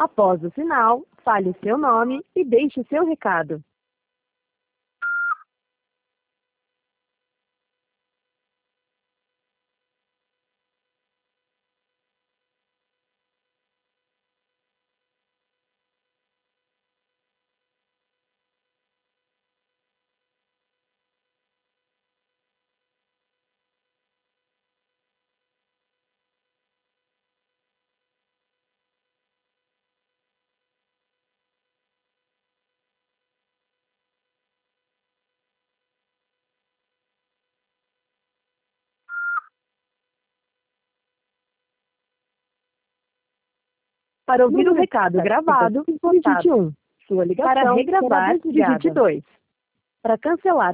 Após o sinal, fale seu nome e deixe seu recado. Para ouvir o recado gravado, digite 1. Sua ligação, para regravar, digite 2. Para cancelar